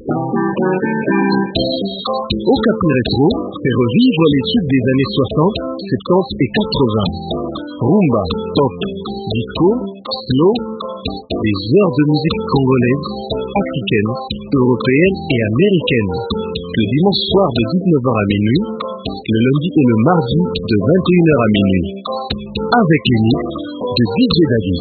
Okapi Rétro fait revivre les tubes des années 60, 70 et 80. Rumba, pop, disco, slow, des heures de musique congolaise, africaine, européenne et américaine. Le dimanche soir de 19h à minuit, le lundi et le mardi de 21h à minuit. Avec les mix de DJ David.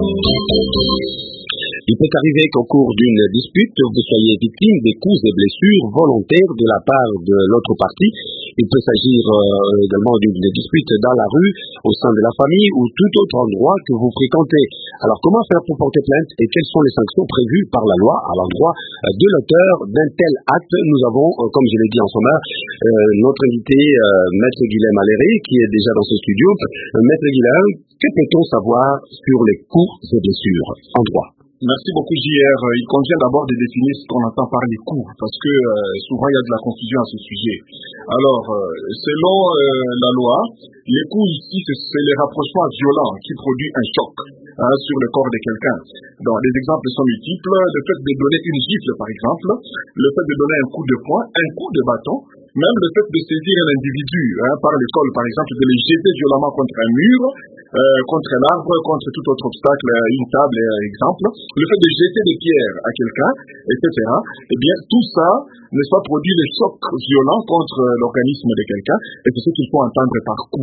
Il peut arriver qu'au cours d'une dispute, vous soyez victime des coups et blessures volontaires de la part de l'autre partie. Il peut s'agir également d'une dispute dans la rue, au sein de la famille ou tout autre endroit que vous fréquentez. Alors comment faire pour porter plainte et quelles sont les sanctions prévues par la loi à l'endroit de l'auteur d'un tel acte? Nous avons, comme je l'ai dit en sommaire, notre invité, Maître Guilhem Aléré, qui est déjà dans ce studio. Maître Guilhem, que peut-on savoir sur les coups et blessures en droit? Merci beaucoup, JR. Il convient d'abord de définir ce qu'on entend par les coups, parce que souvent il y a de la confusion à ce sujet. Alors, selon la loi, les coups ici, c'est les rapprochements violents qui produisent un choc sur le corps de quelqu'un. Donc, les exemples sont multiples. Le fait de donner une gifle, par exemple, le fait de donner un coup de poing, un coup de bâton, même le fait de saisir un individu par le col, par exemple, de le jeter violemment contre un mur, contre l'arbre, contre tout autre obstacle, une table, exemple, le fait de jeter des pierres à quelqu'un, etc., eh bien, tout ça, n'est-ce pas, produit des chocs violents contre l'organisme de quelqu'un, et c'est ce qu'il faut entendre par coup.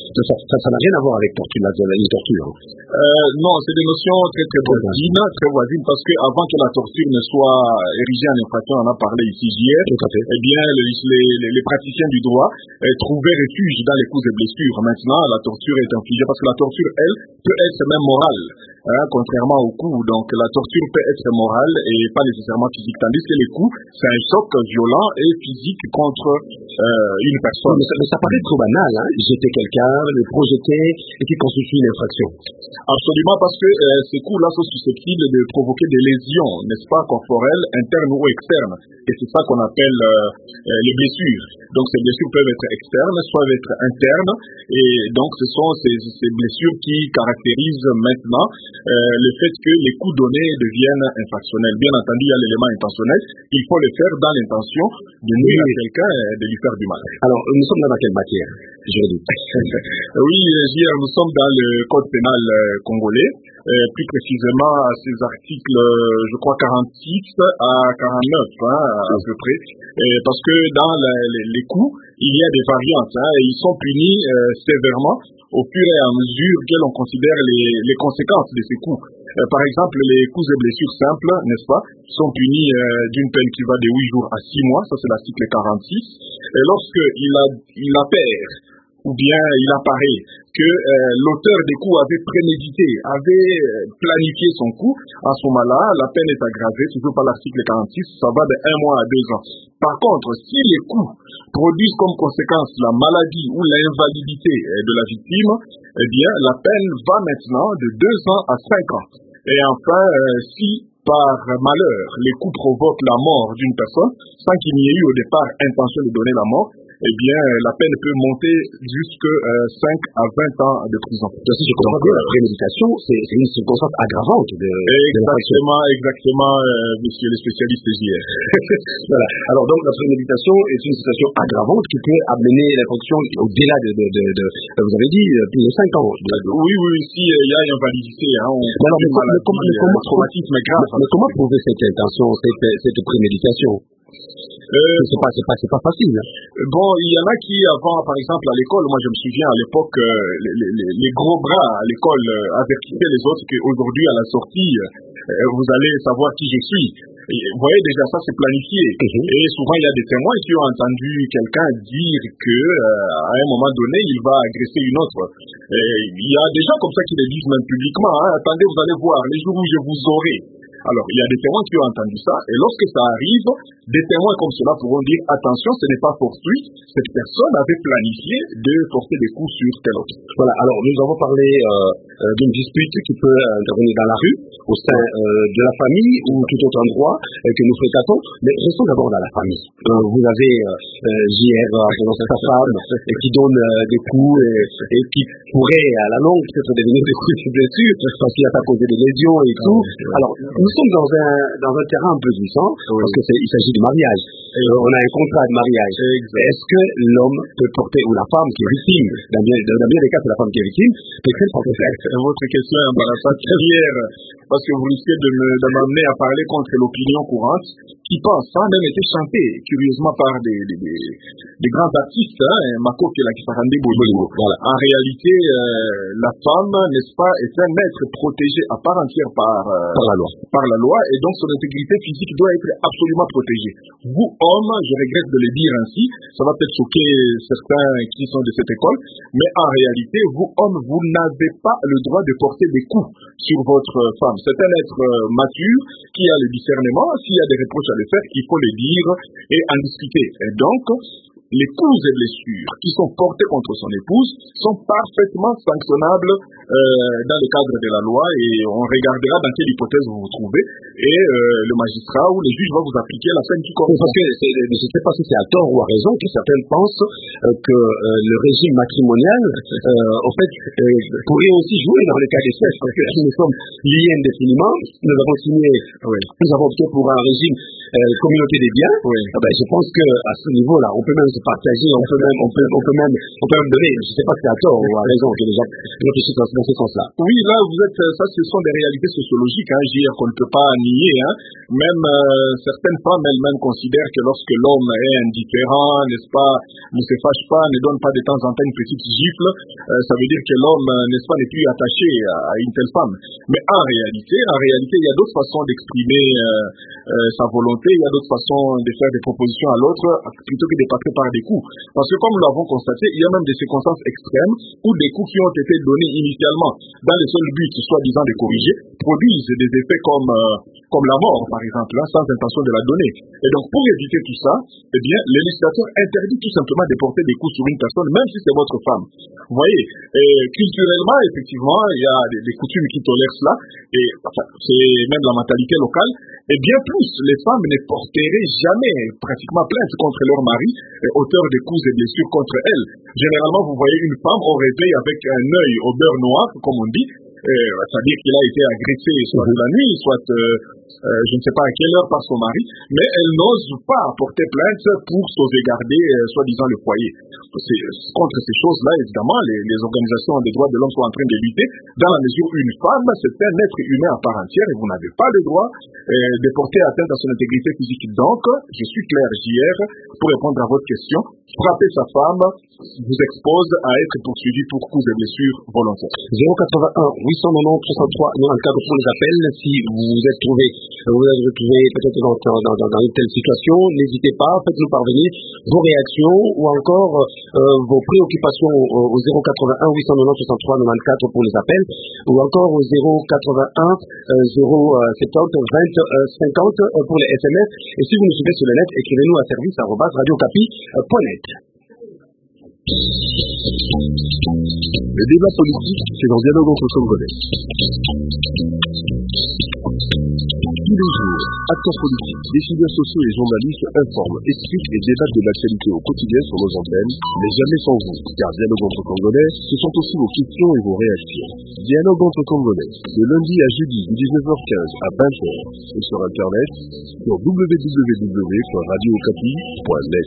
Ça n'a rien à voir avec une torture. Non, c'est des notions très voisines, parce que avant que la torture ne soit érigée en infraction, on en a parlé ici hier, eh bien, les praticiens du droit trouvaient refuge dans les coups et blessures. Maintenant, la torture est infligée, parce que la torture, elle, peut être même morale, contrairement aux coups. Donc, la torture peut être morale et pas nécessairement physique, tandis que les coups, c'est un choc violent et physique contre une personne. Mais ça paraît trop banal, jeter quelqu'un, le projeter, et qui constitue une infraction. Absolument, parce que ces coups-là sont susceptibles de provoquer des lésions, n'est-ce pas, corporelles, internes ou externes. Et c'est ça qu'on appelle les blessures. Donc, ces blessures peuvent être externes, soit être internes, et donc ce sont ces blessures qui caractérisent maintenant le fait que les coups donnés deviennent infractionnels. Bien entendu, il y a l'élément intentionnel. Il faut le faire dans l'intention de nuire à quelqu'un et de lui faire du mal. Alors, nous sommes dans quelle matière juridique? Oui, JR, nous sommes dans le code pénal congolais, plus précisément à ces articles, je crois 46 à 49, à peu près, parce que dans les coups, il y a des variantes, et ils sont punis sévèrement au fur et à mesure que l'on considère les conséquences de ces coups. Par exemple, les coups et blessures simples, n'est-ce pas, sont punis d'une peine qui va de 8 jours à 6 mois, ça c'est l'article 46, et lorsque il appert, ou bien il apparaît que l'auteur des coups avait prémédité, avait planifié son coup, à ce moment-là, la peine est aggravée, toujours par l'article 46, ça va de 1 mois à 2 ans. Par contre, si les coups produisent comme conséquence la maladie ou l'invalidité de la victime, eh bien, la peine va maintenant de 2 ans à 5 ans. Et enfin, si par malheur, les coups provoquent la mort d'une personne, sans qu'il n'y ait eu au départ intention de donner la mort, eh bien, la peine peut monter jusqu'à 5 à 20 ans de prison. Donc, si je comprends bien, la préméditation, c'est une circonstance aggravante de Exactement, monsieur le spécialiste JR. Voilà. Alors, donc, la préméditation est une situation aggravante qui peut amener l'infraction au-delà vous avez dit, plus de 5 ans. Oui, si il y a une validité, comment traumatisme grave. Mais comment prouver cette intention, cette préméditation? C'est pas facile. Bon, il y en a qui, avant, par exemple, à l'école, moi je me souviens à l'époque, les gros bras à l'école avertissaient les autres qu'aujourd'hui, à la sortie, vous allez savoir qui je suis. Et, vous voyez, déjà ça, c'est planifié. Et souvent, il y a des témoins qui ont entendu quelqu'un dire que à un moment donné, il va agresser une autre. Et il y a des gens comme ça qui le disent même publiquement. Attendez, vous allez voir, les jours où je vous aurai. Alors, il y a des témoins qui ont entendu ça, et lorsque ça arrive, des témoins comme cela pourront dire, attention, ce n'est pas fortuit, cette personne avait planifié de porter des coups sur tel autre. Voilà, alors nous avons parlé d'une dispute qui peut intervenir dans la rue, au sein de la famille ou tout autre endroit que nous fréquentons, mais restons d'abord dans la famille. Vous avez JR, sa femme, qui donne des coups et qui pourrait à la longue peut-être devenir des coups de blessure, parce qu'il a pas causé des lésions et tout. Alors, sommes dans un terrain un peu glissant, parce qu'il s'agit du mariage. On a un contrat de mariage. Est-ce que l'homme peut porter, ou la femme qui est victime, dans bien des cas c'est la femme qui est victime, peut-elle porter plainte? Votre question est embarrassante hier, parce que vous risquez de m'amener à parler contre l'opinion courante, qui pense, ça a même été chanté, curieusement, par des grands artistes, Mako Kisarande Bolimo. Voilà. En réalité, la femme, n'est-ce pas, est un être protégé à part entière par la loi, et donc son intégrité physique doit être absolument protégée. Vous, hommes, je regrette de le dire ainsi, ça va peut-être choquer certains qui sont de cette école, mais en réalité, vous, hommes, vous n'avez pas le droit de porter des coups sur votre femme. C'est un être mature qui a le discernement. S'il y a des reproches à le faire, il faut les dire et en discuter. Et donc, les coups et blessures qui sont portés contre son épouse sont parfaitement sanctionnables dans le cadre de la loi, et on regardera dans quelle hypothèse vous vous trouvez, et le magistrat ou le juge va vous appliquer la peine qui correspond. Parce que je ne sais pas si c'est à tort ou à raison que certains pensent que le régime matrimonial en fait pourrait aussi jouer dans le cas des sexe, parce que nous sommes liés indéfiniment, nous avons opté pour un régime communauté des biens. Je pense que à ce niveau-là, on peut même se partager, on peut même donner. Je ne sais pas si c'est à tort ou à raison que les gens réfléchissent dans ce sens-là. Oui, là ça ce sont des réalités sociologiques, qu'on ne peut pas nier. Même certaines femmes elles-mêmes considèrent que lorsque l'homme est indifférent, n'est-ce pas, ne se fâche pas, ne donne pas de temps en temps une petite gifle, ça veut dire que l'homme, n'est-ce pas, n'est plus attaché à une telle femme. Mais en réalité, il y a d'autres façons d'exprimer sa volonté, il y a d'autres façons de faire des propositions à l'autre, plutôt que de passer par des coups. Parce que comme nous l'avons constaté, il y a même des circonstances extrêmes où des coups qui ont été donnés initialement dans le seul but, soi-disant, de corriger, produisent des effets comme la mort, par exemple, sans intention de la donner. Et donc, pour éviter tout ça, le législateur interdit tout simplement de porter des coups sur une personne, même si c'est votre femme. Vous voyez, culturellement, effectivement, il y a des coutumes qui tolèrent cela, et c'est même la mentalité locale. Et bien plus, les femmes ne porteraient jamais pratiquement plainte contre leur mari, auteur de coups et blessures contre elles. Généralement, vous voyez une femme au réveil avec un œil au beurre noir, comme on dit, c'est-à-dire qu'il a été agressé soit de la nuit, soit je ne sais pas à quelle heure par son mari, mais elle n'ose pas porter plainte pour sauvegarder soi-disant le foyer. Contre ces choses-là, évidemment, les organisations des droits de l'homme sont en train de lutter, dans la mesure où une femme, c'est un être humain à part entière, et vous n'avez pas le droit de porter atteinte à son intégrité physique. Donc, je suis clair, JR, pour répondre à votre question, frapper sa femme vous expose à être poursuivi pour coups et blessures volontaires. 081 890 63 94 pour les appels. Si vous vous êtes retrouvé peut-être dans une telle situation, n'hésitez pas, faites-nous parvenir vos réactions ou encore vos préoccupations au 081 890 63 94 pour les appels, ou encore au 081 070 20 50 pour les SMS. Et si vous nous suivez sur le net, écrivez-nous à service@radiocapi.net. Le débat politique, c'est dans Dialogue entre Congolais. Tous les jours, acteurs politiques, décideurs sociaux et journalistes informent, expliquent et débattent de l'actualité au quotidien sur nos antennes, mais jamais sans vous, car Dialogue entre Congolais, ce sont aussi vos questions et vos réactions. Dialogue entre Congolais, de lundi à jeudi de 19h15 à 20h, et sur Internet, sur www.radiocapi.net.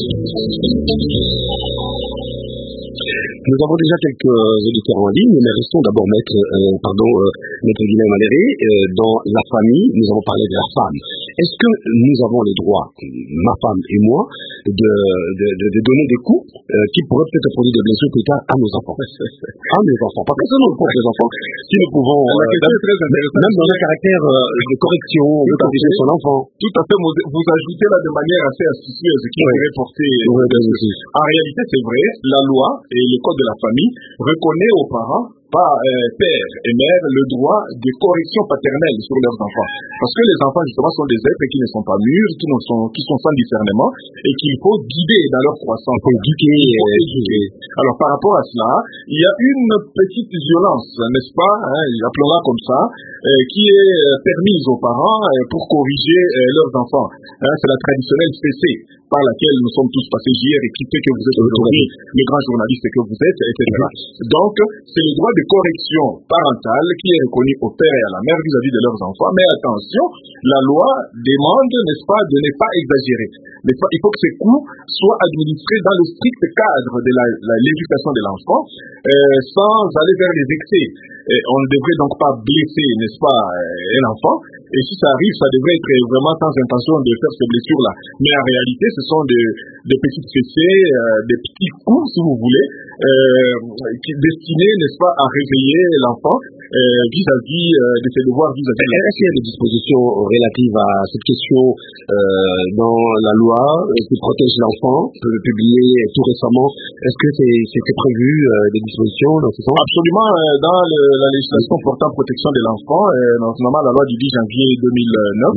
Nous avons déjà quelques auditeurs en ligne, mais restons d'abord Maître Guilhem Maléré. Dans la famille, nous avons parlé de la femme. Est-ce que nous avons le droit, ma femme et moi, de donner des coups qui pourraient peut-être produire des blessures plus tard à nos enfants? À nos enfants, pas forcément pour les enfants, si nous pouvons, même dans un caractère de correction, de corriger son enfant. Tout à fait, vous ajoutez là de manière assez astucieuse qui pourrait porter. En réalité, c'est vrai, la loi et le code de la famille reconnaît aux parents, pas père et mère, le droit de correction paternelle sur leurs enfants. Parce que les enfants, justement, sont des êtres qui ne sont pas mûrs, qui sont sans discernement, et qu'il faut guider dans leur croissance. Alors, par rapport à cela, il y a une petite violence, n'est-ce pas, appelons-la comme ça, qui est permise aux parents pour corriger leurs enfants. C'est la traditionnelle CC, par laquelle nous sommes tous passés hier et qui fait que vous êtes aujourd'hui les grands journalistes que vous êtes, etc. Donc, c'est le droit de correction parentale qui est reconnue au père et à la mère vis-à-vis de leurs enfants. Mais attention, la loi demande, n'est-ce pas, de ne pas exagérer. Il faut que ces coups soient administrés dans le strict cadre de l'éducation de l'enfant, sans aller vers les excès. On ne devrait donc pas blesser, n'est-ce pas, un enfant. Et si ça arrive, ça devrait être vraiment sans intention de faire ces blessures-là. Mais en réalité, ce sont des petites fessées, des petits coups, si vous voulez, destinés, n'est-ce pas, à réveiller l'enfant vis-à-vis de ses devoirs vis-à-vis de Est-ce qu'il y a des dispositions relatives à cette question dans la loi qui protège l'enfant, publiée tout récemment? Est-ce que c'est prévu des dispositions dans ce sens? Absolument. Dans la législation portant protection de l'enfant, notamment la loi du 10 janvier 2009,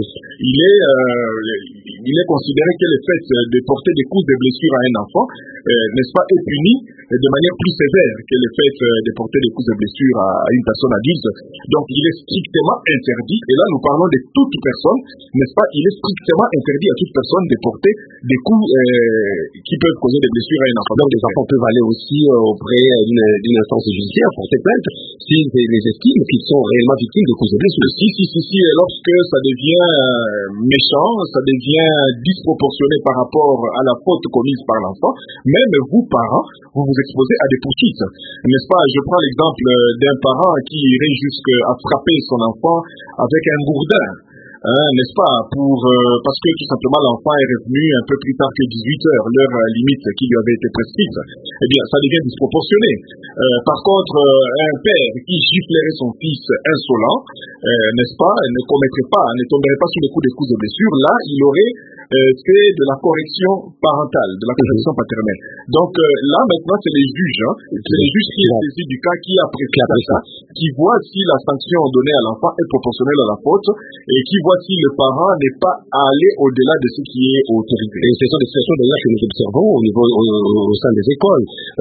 il est considéré que le fait de porter des coups de blessure à un enfant, n'est-ce pas, est puni de manière plus sévère que le fait de porter des coups de blessure à une personne adulte. Donc il est strictement interdit, et là nous parlons de toute personne, n'est-ce pas, il est strictement interdit à toute personne de porter des coups qui peuvent causer des blessures à un enfant. Donc les enfants peuvent aller aussi auprès d'une instance judiciaire porter plainte s'ils les estiment qu'ils sont réellement victimes de coups de blessure. Si, lorsque ça devient méchant, ça devient disproportionné par rapport à la faute commise par l'enfant, même vous, parents, vous vous exposez à des poursuites. N'est-ce pas? Je prends l'exemple d'un parent qui irait jusqu'à frapper son enfant avec un gourdin. N'est-ce pas, parce que tout simplement l'enfant est revenu un peu plus tard que 18 heures, l'heure limite qui lui avait été prescrite. Eh bien, ça devient disproportionné. Par contre, un père qui giflerait son fils insolent, n'est-ce pas, ne tomberait pas sous les coups des coups de blessure, là, il aurait fait de la correction parentale, de la correction paternelle. Donc là, maintenant, c'est les juges, c'est les juges qui est saisi du cas, qui apprécient ça, qui voient si la sanction donnée à l'enfant est proportionnelle à la faute, et qui voient si le parent n'est pas allé au-delà de ce qui est autorisé. Et ce sont des situations d'ailleurs que nous observons au sein des écoles,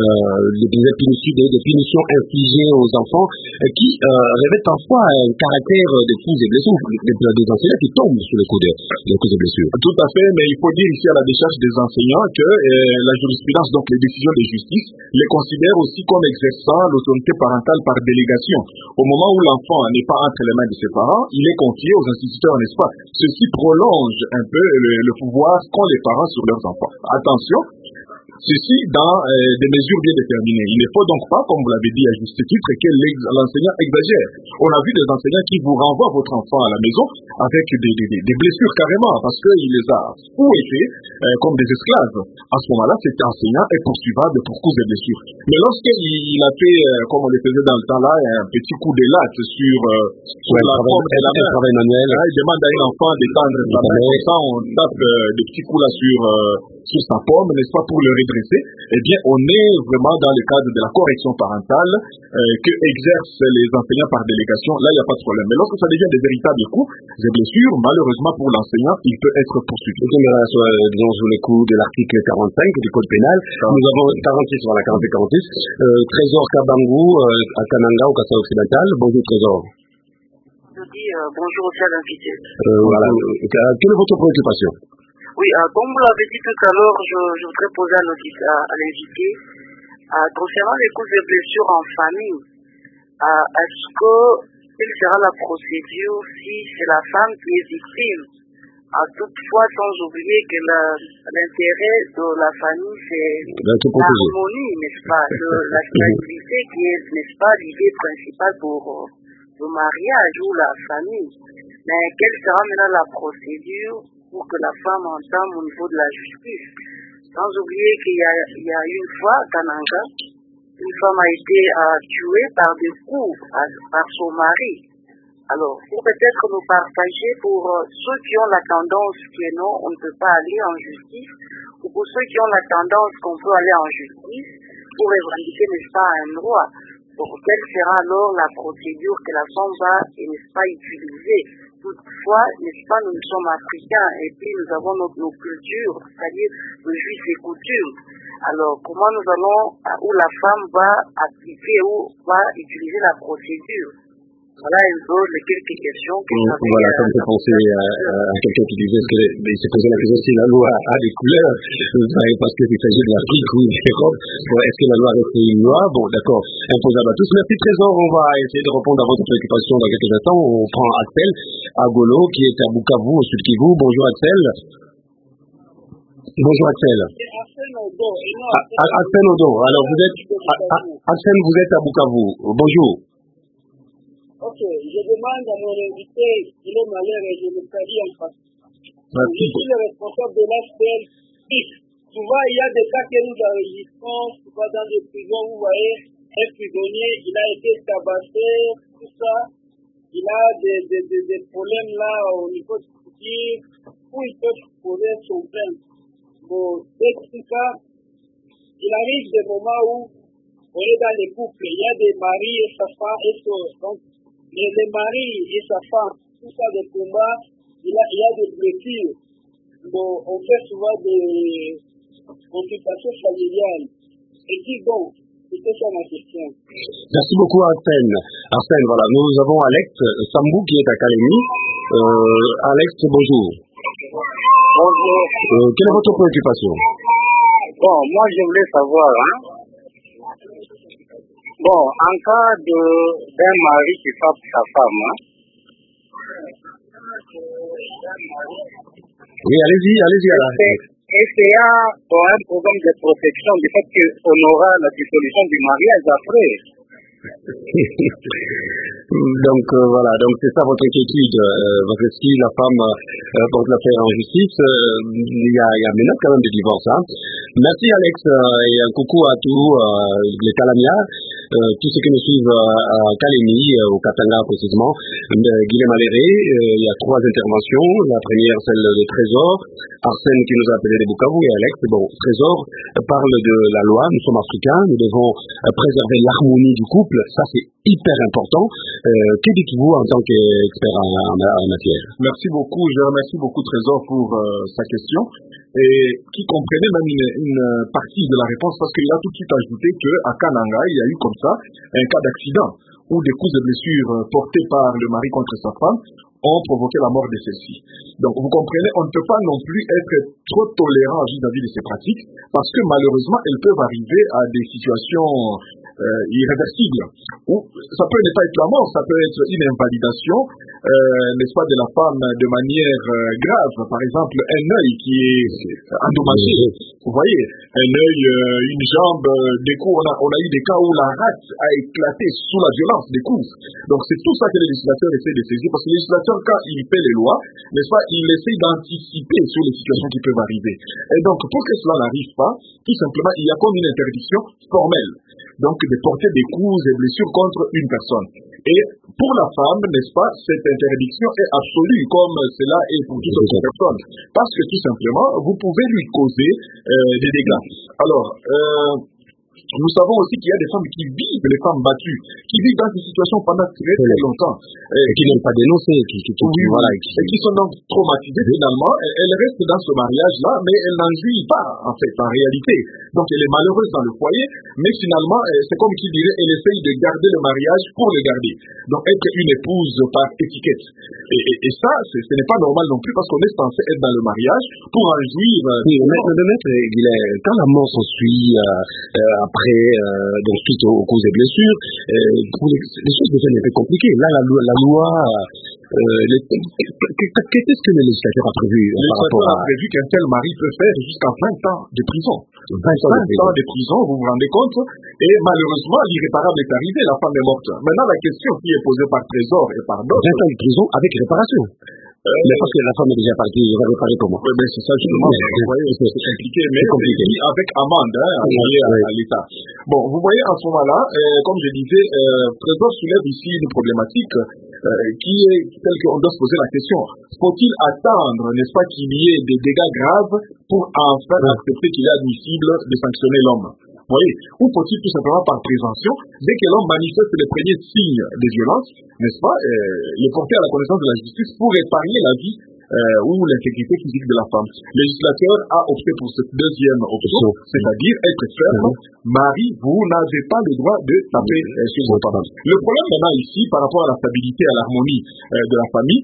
des punitions infligées aux enfants qui revêtent parfois un caractère de coups et blessures, des enseignants qui tombent sous les coups de blessures. Tout à fait, mais il faut dire ici à la décharge des enseignants que la jurisprudence, donc les décisions de justice, les considère aussi comme exerçant l'autorité parentale par délégation. Au moment où l'enfant n'est pas entre les mains de ses parents, il est confié aux instituteurs, n'est-ce pas? Ceci prolonge un peu le pouvoir qu'ont les parents sur leurs enfants. Attention, ceci dans des mesures bien déterminées. Il ne faut donc pas, comme vous l'avez dit à juste titre, que l'enseignant exagère. On a vu des enseignants qui vous renvoient votre enfant à la maison avec des blessures carrément, parce qu'il les a fouettés comme des esclaves. À ce moment-là, cet enseignant est poursuivable pour cause de blessures. Mais lorsqu'il a fait, comme on le faisait dans le temps là, un petit coup de latte sur la paume de la main, il demande à un enfant d'étendre sa main, comme ça on tape des petits coups là sur sa paume, n'est-ce pas, pour le redresser, eh bien, on est vraiment dans le cadre de la correction parentale que exercent les enseignants par délégation. Là, il n'y a pas de problème. Mais lorsque ça devient des véritables coups, des blessures, malheureusement pour l'enseignant, il peut être poursuivi. Disons sous les coups de l'article 45 du Code pénal. Nous avons 46, voilà, 40 et 46. Trésor Kabangou, à Kananga, au Kassai occidental. Bonjour, Trésor. Je dis bonjour aussi à l'invité. Voilà. Quelle est votre préoccupation? Oui, comme vous l'avez dit tout à l'heure, je voudrais poser à l'invité, concernant les causes de blessures en famille, est-ce quelle sera la procédure si c'est la femme qui est victime? Toutefois, sans oublier que l'intérêt de la famille, c'est l'harmonie, n'est-ce pas, la stabilité qui est, n'est-ce pas, l'idée principale pour le mariage ou la famille. Mais quelle sera maintenant la procédure pour que la femme entame au niveau de la justice? Sans oublier qu'il y a une fois à Kananga, une femme a été tuée par des coups par son mari. Alors, pour peut-être nous partager pour ceux qui ont la tendance que non, on ne peut pas aller en justice, ou pour ceux qui ont la tendance qu'on peut aller en justice pour revendiquer, n'est-ce pas, un droit. Donc, quelle sera alors la procédure que la femme va, n'est-ce pas, utiliser? Toutefois, n'est-ce pas, nous sommes africains et puis nous avons nos cultures, c'est-à-dire nos juifs et coutumes. Alors, comment nous allons, où la femme va appliquer ou va utiliser la procédure? Voilà un peu les quelques questions que j'avais. Voilà, ça me fait penser à quelqu'un qui disait il s'est posé la question si la loi a des couleurs, parce qu'il s'agit de l'Afrique ou de l'Europe. Bon, est-ce que la loi reste une loi? Bon, d'accord, imposable à tous. Merci Trésor, on va essayer de répondre à votre préoccupation dans quelques instants. On prend Axel Agolo, qui est à Bukavu, au sud Kivu. Bonjour Axel. Bonjour Axel. Axel Odo. Alors vous êtes Axel, vous êtes à Bukavu. Bonjour. Ok, je demande à mon invité, il est malheureux et je le salue en face. Merci. Je suis le responsable de l'HPL. Souvent, il y a des cas que nous enregistrons, souvent dans des prisons, vous voyez, un prisonnier, il a été tabassé, tout ça. Il a des problèmes là au niveau du futur, où il peut poser son plainte. Bon, dès tout ça, il arrive des moments où on est dans les couples, il y a des maris et sa femme, donc les maris et sa femme, tout ça des combats, il y a des blessures. Bon, on fait souvent des consultations familiales. Et puis bon, c'était ça ma question. Merci beaucoup Arsène. Arsène, voilà, nous avons Alex Sambou qui est à Kalemi. Alex, bonjour. Bonjour. Quelle est votre préoccupation? Bon, moi je voulais savoir, bon, en cas d'un mari qui frappe sa femme, Oui, allez-y, Alex. est-ce qu'il y a un programme de protection du fait qu'on aura la dissolution du mariage après? Donc voilà, donc c'est ça votre inquiétude, parce que si la femme porte l'affaire en justice, il y a menace quand même de divorce. Merci Alex, et un coucou à tous les Calamia, tous ceux qui nous suivent à Kalemi, au Katanga précisément. Guillaume Aléré, il y a 3 interventions, la première celle de Trésor, Arsène qui nous a appelé de Bukavu et Alex. Bon, Trésor parle de la loi, nous sommes africains, nous devons préserver l'harmonie du couple, ça c'est hyper important. Que dites-vous en tant qu'expert en matière? Merci beaucoup, je remercie beaucoup Trésor pour sa question, et qui comprenait même une partie de la réponse, parce qu'il a tout de suite ajouté qu'à Kananga, il y a eu comme ça un cas d'accident où des coups de blessures portés par le mari contre sa femme ont provoqué la mort de celle-ci. Donc vous comprenez, on ne peut pas non plus être trop tolérant vis-à-vis de ces pratiques, parce que malheureusement elles peuvent arriver à des situations irréversibles, où ça peut ne pas être la mort, ça peut être une invalidation, n'est-ce pas, de la femme de manière grave. Par exemple, un œil qui est endommagé, vous voyez, un œil, une jambe, des coups, on a eu des cas où la rate a éclaté sous la violence des coups. Donc c'est tout ça que le législateur essaie de saisir, parce que le législateur, quand il fait les lois, n'est-ce pas, il essaie d'anticiper sur les situations qui peuvent arriver. Et donc, pour que cela n'arrive pas, tout simplement, il y a comme une interdiction formelle, donc de porter des coups et blessures contre une personne. Et pour la femme, n'est-ce pas, cette interdiction est absolue, comme cela est pour toute autre personne. Parce que tout simplement, vous pouvez lui causer des dégâts. Alors, nous savons aussi qu'il y a des femmes qui vivent, les femmes battues, qui vivent dans ces situations pendant très très longtemps. Et qui n'ont pas dénoncé, qui sont donc traumatisées finalement. Elles restent dans ce mariage-là, mais elles n'en jouissent pas, en fait, en réalité. Donc elle est malheureuse dans le foyer, mais finalement, c'est comme qui dirait, elle essaye de garder le mariage pour le garder. Donc être une épouse par étiquette. Et ça, ce n'est pas normal non plus, parce qu'on est censé être dans le mariage pour en jouir. Quand la mort s'ensuit, après, donc suite aux causes et blessures, les choses deviennent un peu compliquées. Là, la loi, qu'est-ce que le législateur a prévu par rapport à... Le législateur a prévu qu'un tel mari peut faire jusqu'à 20 ans de prison. 20 ans de prison, vous vous rendez compte? Et malheureusement, l'irréparable est arrivé, la femme est morte. Maintenant, la question qui est posée par Trésor et par d'autres... 20 ans de prison avec réparation. Mais parce que la femme est déjà partie, il va réparer comment? Oui, mais c'est ça, justement. Vous voyez, c'est compliqué, mais c'est compliqué. Avec amende, envoyée à l'État. Bon, vous voyez, en ce moment-là, comme je disais, Trésor soulève ici une problématique qui est telle qu'on doit se poser la question. Faut-il attendre, n'est-ce pas, qu'il y ait des dégâts graves pour enfin accepter qu'il est admissible de sanctionner l'homme? Vous voyez, ou faut-il tout simplement par prévention, dès que l'homme manifeste les premiers signes de violence, n'est-ce pas, les porter à la connaissance de la justice pour épargner la vie ou l'intégrité physique de la femme. Le législateur a opté pour cette deuxième option, c'est-à-dire être ferme. Marie, vous n'avez pas le droit de taper sur vos femmes. Le problème maintenant ici, par rapport à la stabilité, à l'harmonie de la famille,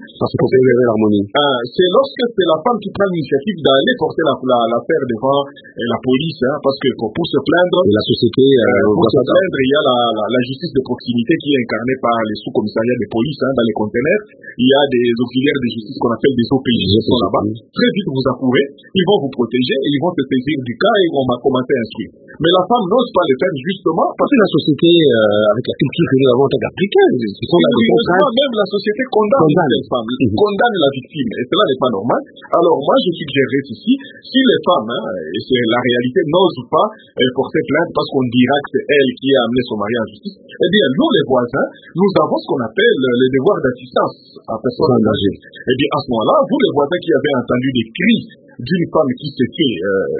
c'est lorsque c'est la femme qui prend l'initiative d'aller porter l'affaire devant la police, parce que pour se plaindre, la société, pour se plaindre, il y a la justice de proximité qui est incarnée par les sous-commissariats de police dans les conteneurs. Il y a des auxiliaires de justice qu'on appelle des OPJ qui sont là-bas. Très vite, vous accourez, ils vont vous protéger et ils vont se saisir du cas et on va commencer à instruire. Mais la femme n'ose pas le faire justement parce que la société, avec la culture que nous avons en tant qu'Africains, même la société condamne les femmes, condamne la victime, et cela n'est pas normal. Alors moi, je suggérerais ceci, si les femmes, et c'est la réalité, n'osent pas porter plainte parce qu'on dira que c'est elle qui a amené son mari en justice, eh bien, nous, les voisins, nous avons ce qu'on appelle les devoirs d'assistance à personnes âgées. Eh bien, à ce moment-là, vous, les voisins qui avez entendu des cris d'une femme qui s'est fait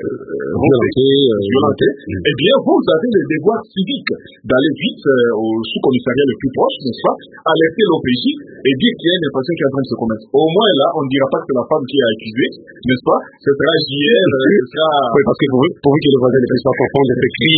violenter, eh bien, vous avez le devoir civique d'aller vite au sous-commissariat le plus proche, n'est-ce pas, alerter l'OPJ et dire qu'il y a une infraction qui est en train de se commettre. Au moins, là, on ne dira pas que c'est la femme qui a accusé, n'est-ce pas, ce sera JR, ce sera... Oui, parce que pour que les voisins ne puissent pas comprendre ces cris,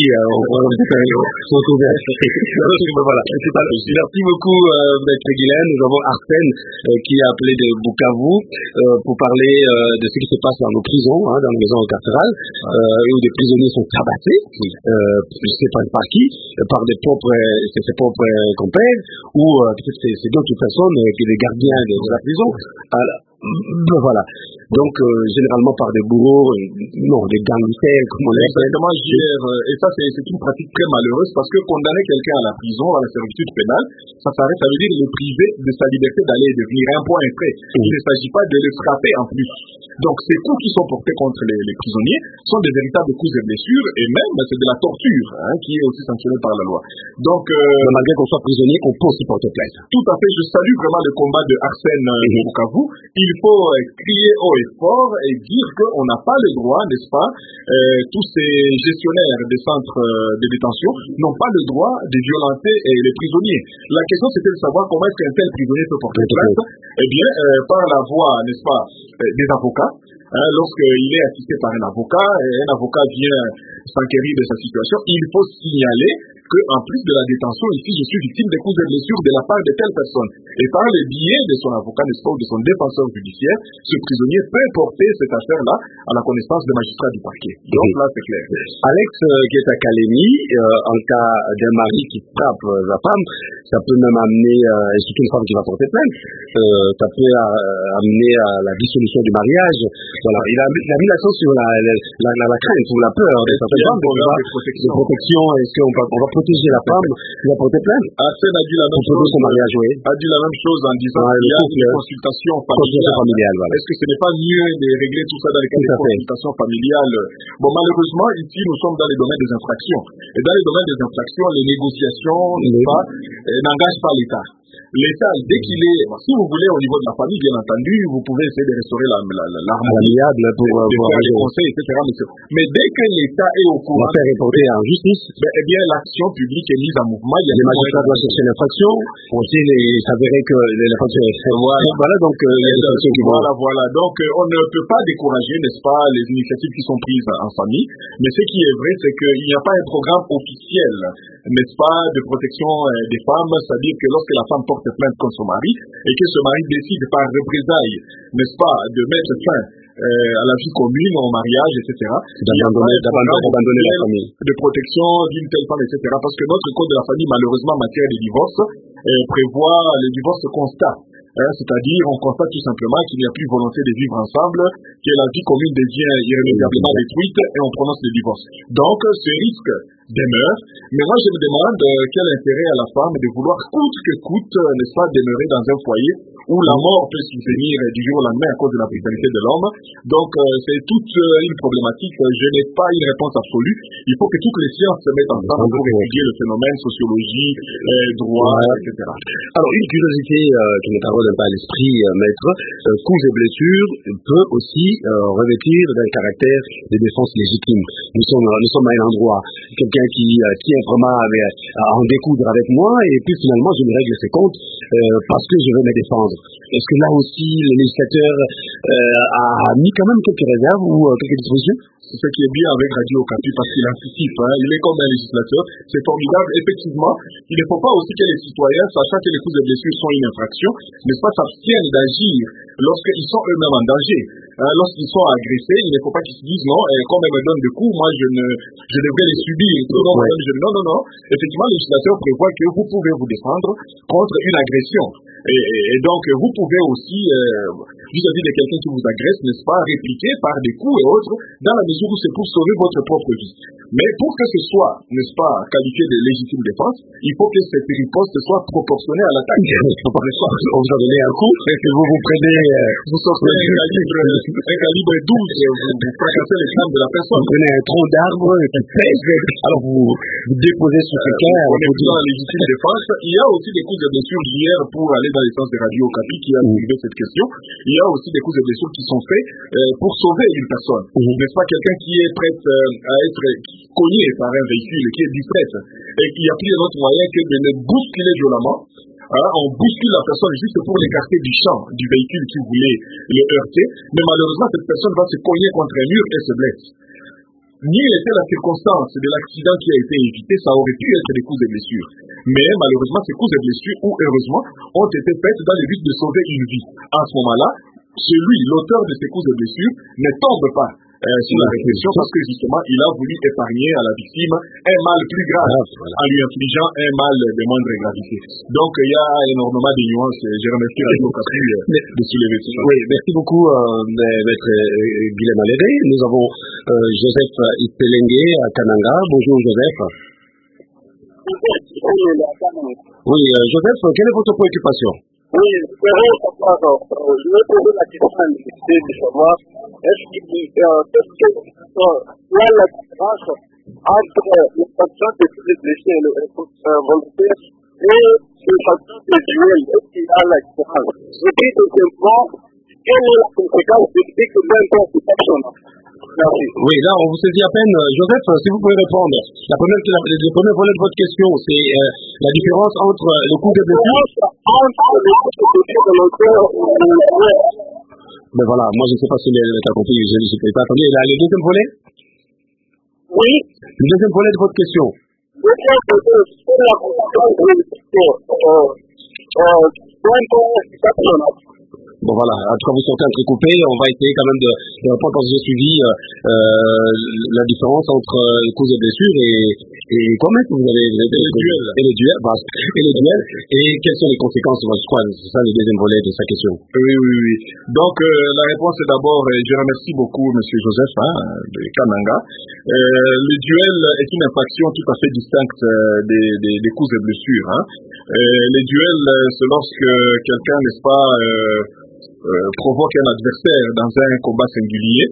sont ouverts. Voilà. Merci beaucoup, Maître Guilaine. Nous avons Arsène qui a appelé de Bukavu pour parler de ce qui se passe dans nos prisons, dans les maisons carcérales, où des prisonniers sont tabassés, je ne sais pas par qui, par ses propres compères, ou peut-être c'est d'autres personnes que les gardiens de la prison. Voilà. Donc, généralement par des bourreaux, des gangsters, comme on l'appelle. Exactement, et ça, c'est une pratique très malheureuse parce que condamner quelqu'un à la prison, à la servitude pénale, ça veut dire le priver de sa liberté d'aller et de venir. Un point est fait. Il ne s'agit pas de le frapper en plus. Donc, ces coups qui sont portés contre les prisonniers sont des véritables coups et blessures, et même, c'est de la torture, qui est aussi sanctionnée par la loi. Donc, malgré qu'on soit prisonnier, on peut aussi porter plainte. Tout à fait. Je salue vraiment le combat de Arsène Bukavu. Il faut crier haut et fort et dire qu'on n'a pas le droit, n'est-ce pas, tous ces gestionnaires des centres de détention n'ont pas le droit de violenter les prisonniers. La question, c'était de savoir comment est-ce qu'un tel prisonnier peut porter plainte. Eh bien, par la voie, n'est-ce pas, des avocats. Lorsqu'il est assisté par un avocat vient s'enquérir de sa situation, il faut signaler qu'en plus de la détention, ici, je suis victime de coups et blessures de la part de telle personne. Et par le biais de son avocat, n'est-ce pas, ou de son défenseur judiciaire, ce prisonnier peut porter cette affaire-là à la connaissance des magistrats du parquet. Donc là, c'est clair. Alex, qui est à Calémie, en cas d'un mari qui frappe sa femme, ça peut même amener, et surtout une femme qui va porter plainte, ça peut amener à la dissolution du mariage. Voilà. Il a mis l'accent sur la crainte ou la peur de certaines femmes de protection. Est-ce qu'on va protéger la femme qui va porter plainte? Arsène a dit la même chose en disant qu'il y a une consultation familiale. Voilà. Est-ce que ce n'est pas mieux de régler tout ça dans les cas de consultation familiale? Bon, malheureusement, ici, nous sommes dans les domaines des infractions. Et dans les domaines des infractions, les négociations n'engagent pas l'État. L'État, dès qu'il est, si vous voulez, au niveau de la famille, bien entendu, vous pouvez essayer de restaurer l'harmonie, pour faire des conseils, etc. Mais dès que l'État est au courant, l'affaire est portée en justice, eh bien, l'action publique est mise en mouvement. Il y a les magistrats doivent chercher l'infraction, pour aussi s'avérer que l'infraction est faite. Voilà, donc, il y a des actions qui vont. Voilà. Donc, on ne peut pas décourager, n'est-ce pas, les initiatives qui sont prises en famille. Mais ce qui est vrai, c'est qu'il n'y a pas un programme officiel, n'est-ce pas, de protection des femmes. C'est-à-dire que lorsque la femme porte plainte contre son mari et que ce mari décide par représailles, n'est-ce pas, de mettre fin à la vie commune, au mariage, etc. D'abandonner la famille. De protection d'une telle femme, etc. Parce que notre code de la famille, malheureusement, en matière de divorce, prévoit le divorce constat. C'est-à-dire, on constate tout simplement qu'il n'y a plus volonté de vivre ensemble, que la vie commune devient irrémédiablement détruite et on prononce le divorce. Donc, ce risque demeure. Mais moi, je me demande quel intérêt à la femme de vouloir coûte que coûte, n'est-ce pas, demeurer dans un foyer où la mort peut survenir du jour au lendemain à cause de la brutalité de l'homme. Donc, c'est toute une problématique. Je n'ai pas une réponse absolue. Il faut que toutes les sciences se mettent ensemble pour étudier le phénomène, sociologie, droit, etc. Alors, une curiosité qui me taraude un peu à l'esprit, maître, coups et blessures peut aussi revêtir d'un caractère de défense légitime. Nous sommes à un endroit, quelqu'un qui tient vraiment à en découdre avec moi, et puis finalement je me règle ses comptes parce que je veux me défendre. Est-ce que là aussi, le législateur a mis quand même quelques réserves ou quelques dispositions? C'est ce qui est bien avec Radio Okapi parce qu'il anticipe, il est comme un législateur, c'est formidable. Effectivement, il ne faut pas aussi que les citoyens, sachant que les coups de blessure sont une infraction, n'est-ce pas, s'abstiennent d'agir lorsqu'ils sont eux-mêmes en danger. Lorsqu'ils sont agressés, il ne faut pas qu'ils se disent non, comme elle me donne des coups, moi je devrais les subir. Non. Effectivement, le législateur prévoit que vous pouvez vous défendre contre une agression. Et donc, vous pouvez aussi, vis-à-vis de quelqu'un qui vous agresse, n'est-ce pas, répliquer par des coups et autres, dans la mesure où c'est pour sauver votre propre vie. Mais pour que ce soit, n'est-ce pas, qualifié de légitime défense, il faut que cette riposte soit proportionnée à l'attaque. On vous a donné un coup, et que vous prenez, vous sortez un calibre 12, vous fracassez les crânes de la personne. Vous prenez un tronc d'arbre qui pèse, alors vous déposez sur ce cœur. On est dans la légitime défense. Il y a aussi des coups de blessure hier pour aller dans les sens de Radio Okapi qui a soulevé cette question. Il y a aussi des coups de blessure qui sont faits pour sauver une personne. N'est-ce pas, quelqu'un qui est prêt à être cogné par un véhicule, qui est distrait, et qui a pris un autre moyen que de le bousculer violemment. On bouscule la personne juste pour l'écarter du champ du véhicule qui voulait le heurter, mais malheureusement cette personne va se cogner contre un mur et se blesse. Ni était la circonstance de l'accident qui a été évité, ça aurait pu être des coups de blessure. Mais malheureusement, ces coups de blessure, ou heureusement, ont été faits dans le but de sauver une vie. À ce moment-là, l'auteur de ces coups de blessure, ne tombe pas sur la réflexion parce que justement, il a voulu épargner à la victime un mal plus grave en lui infligeant un mal de moindre gravité. Donc, il y a énormément de nuances. Je remercie Radio Okapi de soulever ça. Oui, merci beaucoup, Maître Guilhem Alédé. Nous avons Joseph Ipelenge à Kananga. Bonjour, Joseph. Oui, Joseph, quelle est votre préoccupation? Oui, c'est vrai, je vais poser la question à l'unité de savoir est-ce qu'il y a la différence entre les facteurs de blessés volontaires et les facteurs de duel? Est-ce qu'il y a la différence? Et puis, deuxièmement, quelle est la conséquence de l'interprétation? Oui, là, on vous saisit à peine. Joseph, si vous pouvez répondre. Le premier volet de votre question, c'est la différence entre le coup de blessure. Mais voilà, moi je ne sais pas si tu as compris, je ne sais pas. Attendez, là, le deuxième volet? Oui. Le deuxième volet de votre question. Bon voilà, en tout cas vous sortez entrecoupé, on va essayer quand même de répondre parce que j'ai suivi la différence entre les causes de blessures et comment est-ce que vous avez le duel, et quelles sont les conséquences, je crois, c'est ça le deuxième volet de sa question. Oui. Donc la réponse est d'abord, je remercie beaucoup M. Joseph de Kananga. Le duel est une infraction tout à fait distincte des causes de blessures. Les duels, c'est lorsque quelqu'un, n'est-ce pas, provoque un adversaire dans un combat singulier.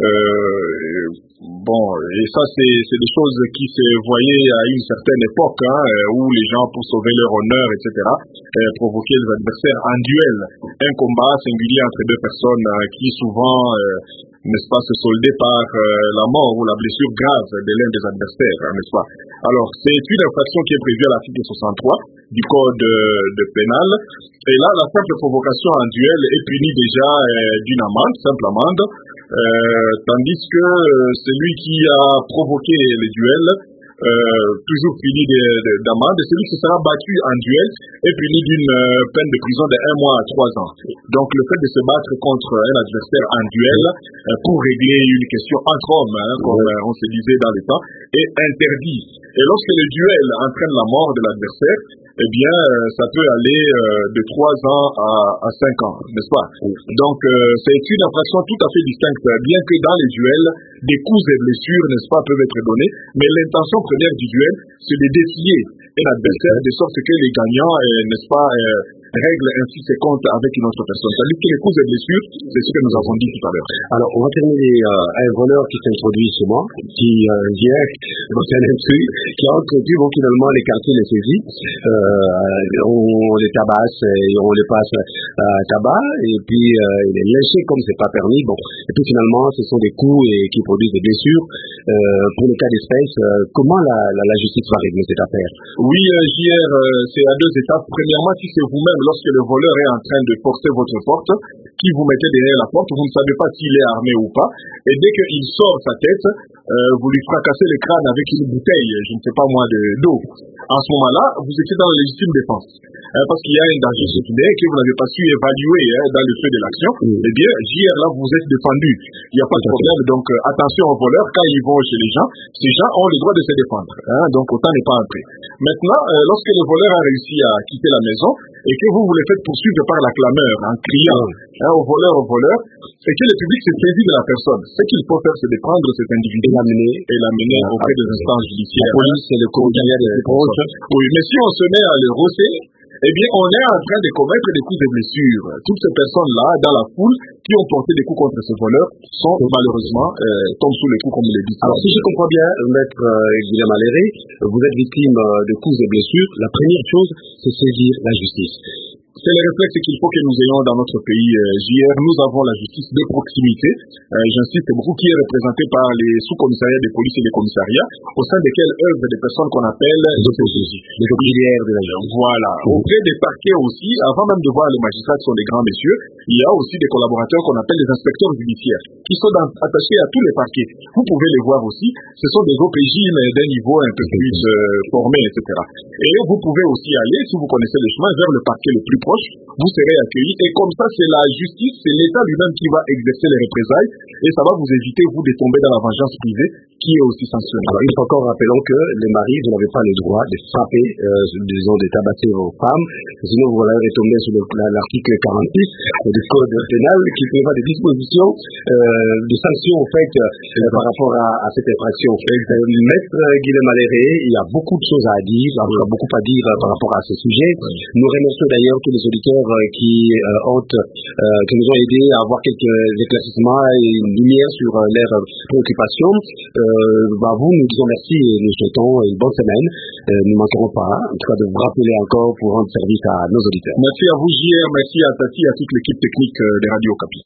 Et ça, c'est des choses qui se voyaient à une certaine époque, où les gens, pour sauver leur honneur, etc., provoquaient les adversaires en duel. Un combat singulier entre deux personnes qui souvent, n'est-ce pas, se soldait par la mort ou la blessure grave de l'un des adversaires, n'est-ce pas. Alors, c'est une infraction qui est prévue à l'article 63 du code de pénal. Et là, la simple provocation en duel est punie déjà d'une amende, simple amende, tandis que celui qui a provoqué le duel, toujours puni d'amende, et celui qui sera battu en duel est puni d'une peine de prison de 1 mois à 3 ans. Donc le fait de se battre contre un adversaire en duel pour régler une question entre hommes, comme on se disait dans le temps, est interdit. Et lorsque le duel entraîne la mort de l'adversaire, eh bien, ça peut aller de 3 ans à 5 ans, n'est-ce pas? Donc, c'est une infraction tout à fait distincte, bien que dans les duels, des coups et blessures, n'est-ce pas, peuvent être donnés, mais l'intention première du duel, c'est de défier un adversaire de sorte que les gagnants, n'est-ce pas, règlent ainsi ses comptes avec une autre personne. C'est-à-dire que les coups et blessures, c'est ce que nous avons dit tout à l'heure. Alors, on va terminer un voleur qui s'introduit chez moi, qui vient, donc un intrus, qui a introduit, finalement, les quartiers, les saisies, on les tabasse et on les passe à tabac, et puis il est lynché comme c'est pas permis, et puis finalement, ce sont des coups qui produisent des blessures, pour le cas d'espèce, comment la justice va régler cette affaire? Oui, JR, c'est à deux étapes. Premièrement, si c'est vous-même, lorsque le voleur est en train de forcer votre porte, qui vous mettez derrière la porte, vous ne savez pas s'il est armé ou pas, et dès qu'il sort sa tête, vous lui fracassez le crâne avec une bouteille, je ne sais pas moi, d'eau. En ce moment-là, vous étiez dans la légitime défense. Parce qu'il y a un danger secondaire que vous n'avez pas su évaluer dans le feu de l'action. Eh bien, JR, là, vous êtes défendu. Il n'y a pas de problème. Donc, attention aux voleurs, quand ils vont chez les gens, ces gens ont le droit de se défendre. Donc, autant n'est pas entré. Maintenant, lorsque le voleur a réussi à quitter la maison et que vous le faites poursuivre par la clameur en criant au voleur, c'est que le public s'est saisi de la personne. Ce qu'il faut faire, c'est de prendre cet individu et l'amener auprès des instances judiciaires. La police et le commissariat des proches. Oui, mais si on se met à le rosser, eh bien, on est en train de commettre des coups de blessure. Toutes ces personnes-là, dans la foule, qui ont porté des coups contre ce voleur, sont malheureusement tombent sous les coups, comme on l'a dit. Alors, si je comprends bien, maître Guillaume Alléré, vous êtes victime de coups et blessures. La première chose, c'est saisir la justice. C'est le réflexe qu'il faut que nous ayons dans notre pays. JR, nous avons la justice de proximité. J'insiste beaucoup, qui est représentée par les sous-commissariats de police et les commissariats, au sein desquels œuvrent des personnes qu'on appelle les auxiliaires de la justice. Voilà. Auprès des parquets aussi, avant même de voir les magistrats qui sont des grands messieurs, il y a aussi des collaborateurs qu'on appelle les inspecteurs judiciaires, qui sont attachés à tous les parquets. Vous pouvez les voir aussi. Ce sont des OPJ d'un niveau un peu plus formé, etc. Et vous pouvez aussi aller, si vous connaissez le chemin, vers le parquet le plus proche, vous serez accueillis, et comme ça c'est la justice, c'est l'État lui-même qui va exercer les représailles, et ça va vous éviter, vous, de tomber dans la vengeance privée, qui est aussi sanctionnée. Alors, une fois encore, rappelons que les maris, vous n'avez pas le droit de frapper, disons, de tabasser vos femmes, sinon vous allez retomber sur l'article 46 du code pénal, qui prévoit des dispositions de sanctions, en fait, par rapport à cette infraction. Maître Guillaume Alléré, il y a beaucoup de choses à dire, il y a beaucoup à dire par rapport à ce sujet. Nous remercions d'ailleurs tous les auditeurs qui nous ont aidés à avoir quelques éclaircissements et une lumière sur leurs préoccupations. Vous, nous disons merci et nous souhaitons une bonne semaine. Nous ne manquerons pas, en tout cas, de vous rappeler encore pour rendre service à nos auditeurs. Merci à vous, JR, merci à Tati, à toute l'équipe technique des Radio Okapi.